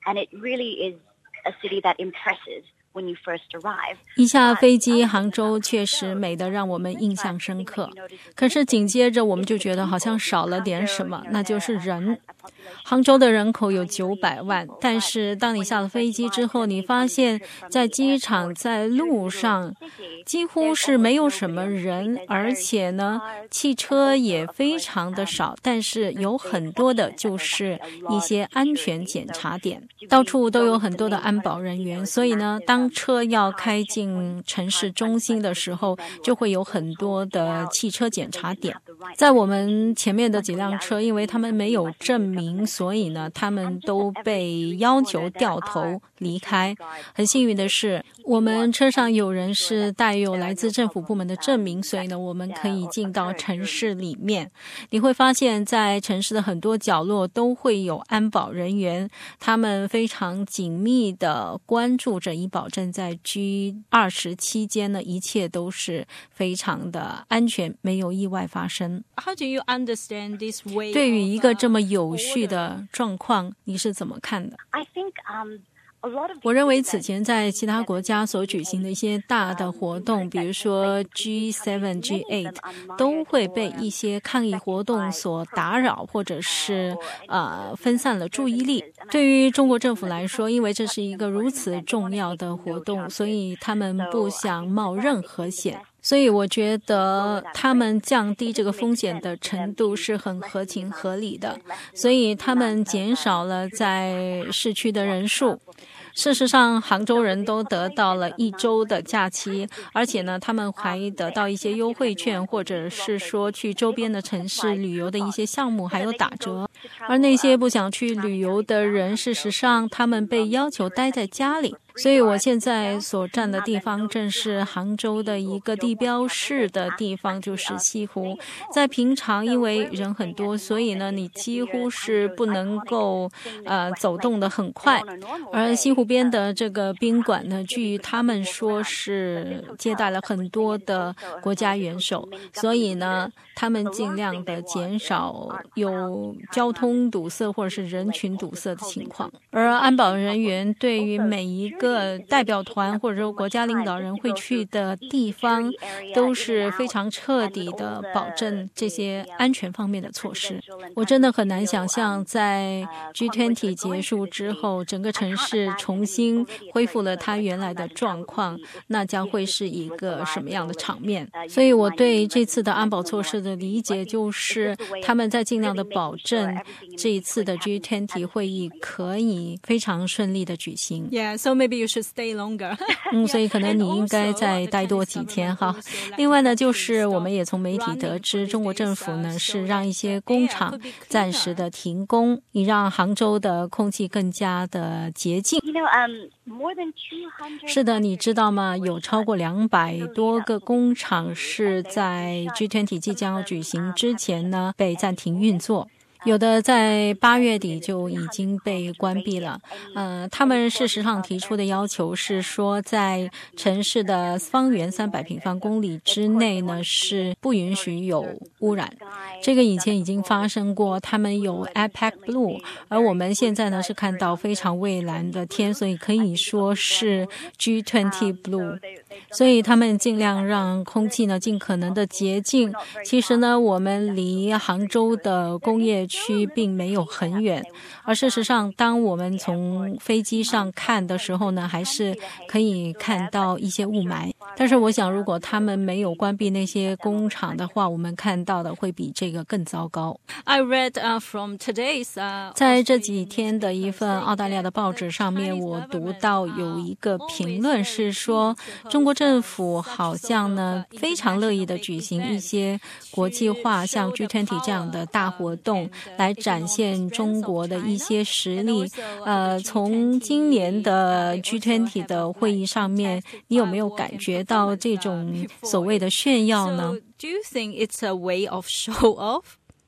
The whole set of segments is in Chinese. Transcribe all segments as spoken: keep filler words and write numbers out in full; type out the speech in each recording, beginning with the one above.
and it really is a city that impresses.When you first arrive. 一下飞机，杭州确实美得让我们印象深刻。可是紧接着我们就觉得好像少了点什么，那就是人。杭州的人口有九百万，但是当你下了飞机之后，你发现在机场、在路上几乎是没有什么人，而且呢，汽车也非常的少，但是有很多的就是一些安全检查点，到处都有很多的安保人员，所以呢，当车要开进城市中心的时候，就会有很多的汽车检查点。在我们前面的几辆车，因为他们没有证明，所以呢，他们都被要求掉头离开。很幸运的是，我们车上有人是带有来自政府部门的证明，所以呢，我们可以进到城市里面。你会发现在城市的很多角落都会有安保人员，他们非常紧密的关注着，以保证在 G 二十 期间呢，一切都是非常的安全，没有意外发生。 How do you understand this way? 对于一个这么有序的状况，你是怎么看的？ I think, um, 我认为此前在其他国家所举行的一些大的活动，比如说 G 七 G 八 都会被一些抗议活动所打扰，或者是呃分散了注意力。对于中国政府来说，因为这是一个如此重要的活动，所以他们不想冒任何险。所以我觉得他们降低这个风险的程度是很合情合理的，所以他们减少了在市区的人数。事实上，杭州人都得到了一周的假期，而且呢，他们还得到一些优惠券，或者是说去周边的城市旅游的一些项目还有打折。而那些不想去旅游的人，事实上他们被要求待在家里。所以我现在所站的地方正是杭州的一个地标式的地方，就是西湖。在平常因为人很多，所以呢你几乎是不能够呃走动的很快。而西湖边的这个宾馆呢，据他们说是接待了很多的国家元首，所以呢他们尽量的减少有交通堵塞或者是人群堵塞的情况。而安保人员对于每一个代表团或者说国家领导人会去的地方，都是非常彻底的保证这些安全方面的措施。我真的很难想象在 G 二十 结束之后，整个城市重新恢复了它原来的状况，那将会是一个什么样的场面。所以我对这次的安保措施的理解就是他们在尽量的保证这一次的 G 二十 会议可以非常顺利的举行。 Yeah, so maybe you should stay longer. 嗯，所以可能你应该再待多几天哈。另外呢，就是我们也从媒体得知，中国政府呢是让一些工厂暂时的停工，以让杭州的空气更加的洁净。 You know, um, more than two hundred 是的，你知道吗？有超过两百多个工厂是在 G 二十 即将要举行之前呢被暂停运作。有的在八月底就已经被关闭了。呃，他们事实上提出的要求是说，在城市的方圆三百平方公里之内呢，是不允许有污染。这个以前已经发生过，他们有 I P A C Blue， 而我们现在呢是看到非常蔚蓝的天，所以可以说是 G 二十 Blue。所以他们尽量让空气呢尽可能的洁净。其实呢，我们离杭州的工业区并没有很远，而事实上当我们从飞机上看的时候呢，还是可以看到一些雾霾。但是我想如果他们没有关闭那些工厂的话，我们看到的会比这个更糟糕。 I read uh, from today's uh, 在这几天的一份澳大利亚的报纸上面，我读到有一个评论是说，中国政府好像呢非常乐意的举行一些国际化像 G 二十 这样的大活动，来展现中国的一些实力。呃，从今年的 G 二十 的会议上面，你有没有感觉到这种所谓的炫耀呢？ So, do you think it's a way of show off?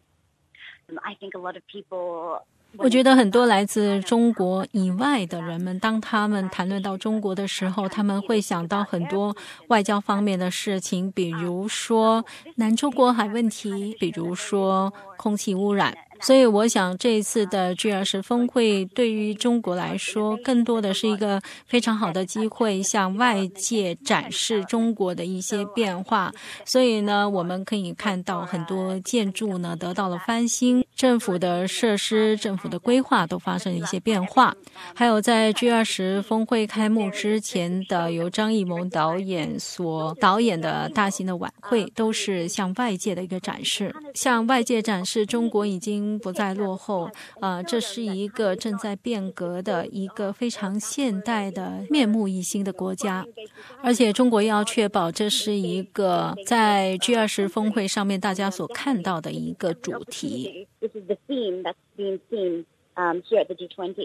I think a lot of people 我觉得很多来自中国以外的人们，当他们谈论到中国的时候，他们会想到很多外交方面的事情，比如说南中国海问题，比如说空气污染。 所以我想这一次的 G 二十 峰会对于中国来说更多的是一个非常好的机会，向外界展示中国的一些变化。所以呢，我们可以看到很多建筑呢得到了翻新，政府的设施、政府的规划都发生了一些变化。还有在 G 二十 峰会开幕之前的由张艺谋导演所导演的大型的晚会，都是向外界的一个展示，向外界展示中国已经不再落后，呃，这是一个正在变革的一个非常现代的面目一新的国家。而且中国要确保这是一个在 G 二十 峰会上面大家所看到的一个主题。 This is the theme that's being seen um, here at the G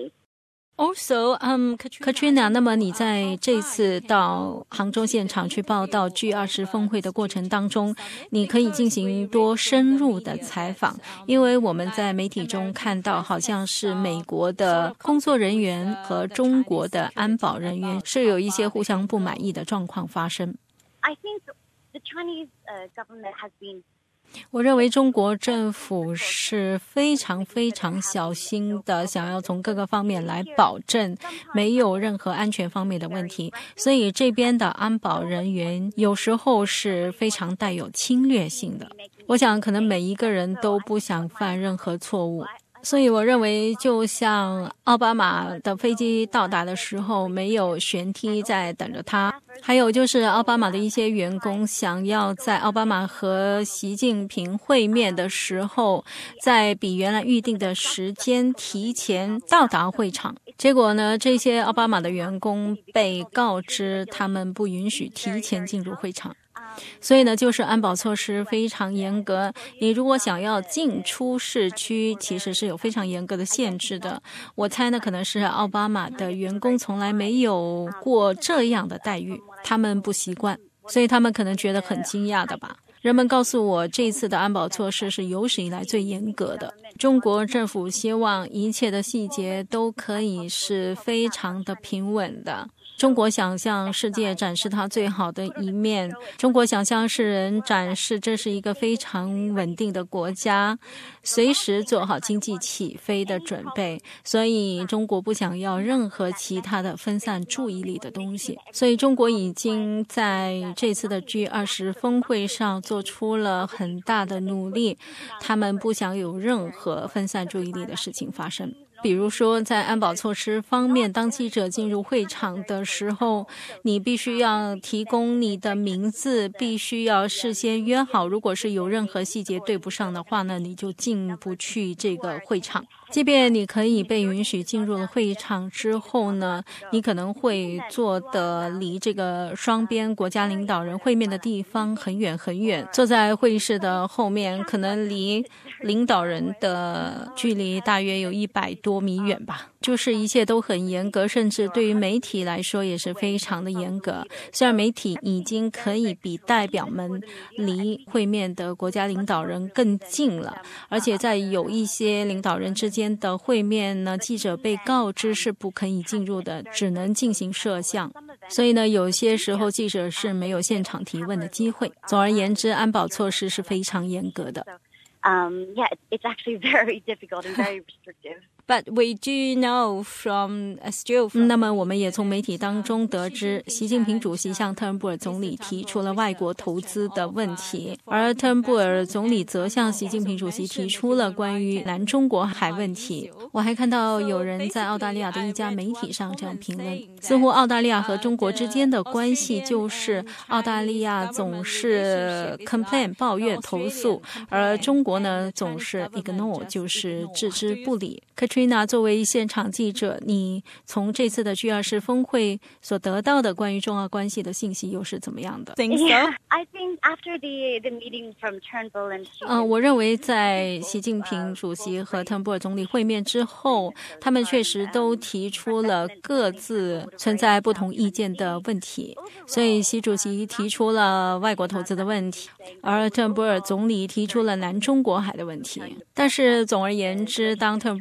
twenty.Also, um, Katrina, 那么你在这次到杭州现场去报道 G 二十 峰会的过程当中，你可以进行多深入的采访，因为我们在媒体中看到好像是美国的工作人员和中国的安保人员是有一些互相不满意的状况发生。 I think the Chinese uh, government has been 我认为中国政府是非常非常小心的，想要从各个方面来保证没有任何安全方面的问题，所以这边的安保人员有时候是非常带有侵略性的。我想可能每一个人都不想犯任何错误，所以我认为就像奥巴马的飞机到达的时候没有舷梯在等着他，还有就是奥巴马的一些员工想要在奥巴马和习近平会面的时候，在比原来预定的时间提前到达会场，结果呢，这些奥巴马的员工被告知他们不允许提前进入会场。所以呢，就是安保措施非常严格，你如果想要进出市区，其实是有非常严格的限制的。我猜呢，可能是奥巴马的员工从来没有过这样的待遇，他们不习惯，所以他们可能觉得很惊讶的吧。人们告诉我，这次的安保措施是有史以来最严格的。中国政府希望一切的细节都可以是非常的平稳的。中国想向世界展示它最好的一面，中国想向世人展示这是一个非常稳定的国家，随时做好经济起飞的准备，所以中国不想要任何其他的分散注意力的东西。所以中国已经在这次的 G 二十 峰会上做出了很大的努力，他们不想有任何分散注意力的事情发生。比如说在安保措施方面，当记者进入会场的时候，你必须要提供你的名字，必须要事先约好，如果是有任何细节对不上的话呢，你就进不去这个会场。即便你可以被允许进入了会场之后呢，你可能会坐的离这个双边国家领导人会面的地方很远很远，坐在会议室的后面，可能离领导人的距离大约有一百多米远吧。就是一切都很严格，甚至对于媒体来说也是非常的严格。虽然媒体已经可以比代表们离会面的国家领导人更近了，而且在有一些领导人之间的会面呢，记者被告知是不可以进入的，只能进行摄像。所以呢，有些时候记者是没有现场提问的机会。总而言之，安保措施是非常严格的。 Um, yeah, it's actually very difficult and very restrictive. But we do know from still from 那么我们也从媒体当中得知，习近平主席向特伦布尔总理提出了外国投资的问题，而特伦布尔总理则向习近平主席提出了关于南中国海问题。我还看到有人在澳大利亚的一家媒体上这样评论，似乎澳大利亚和中国之间的关系就是澳大利亚总是 complain 抱怨投诉，而中国呢总是 ignore 就是置之不理。Katrina 作为现场记者，你从这次的 G 二十 峰会所得到的关于中澳关系的信息又是怎么样的？ think so? Yeah, I think after the the meeting from Turnbull and 呃，我认为在习近平主席和特伦布尔总理会面之后，他们确实都提出了各自存在不同意见的问题，所以习主席提出了外国投资的问题，而特伦布尔总理提出了南中国海的问题。但是总而言之，当特伦布尔总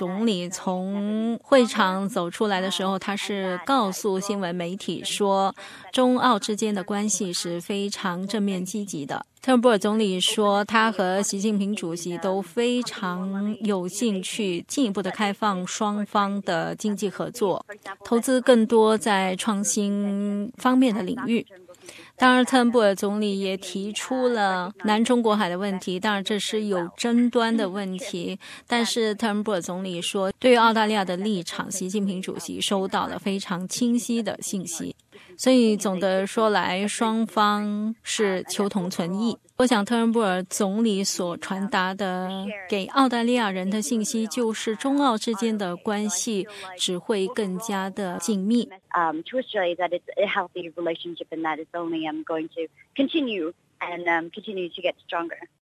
总理从会场走出来的时候，他是告诉新闻媒体说，中澳之间的关系是非常正面积极的。特伦普尔总理说，他和习近平主席都非常有兴趣进一步的开放双方的经济合作，投资更多在创新方面的领域。当然，特伦普尔总理也提出了南中国海的问题，当然这是有争端的问题，但是特伦普尔总理说，对于澳大利亚的立场，习近平主席收到了非常清晰的信息。所以总的说来，双方是求同存异。我想特伦普尔总理所传达的给澳大利亚人的信息，就是中澳之间的关系只会更加的紧密。 Um, to Australia, that it's a healthy relationship and that it's only um, going to continue and um, continue to get stronger.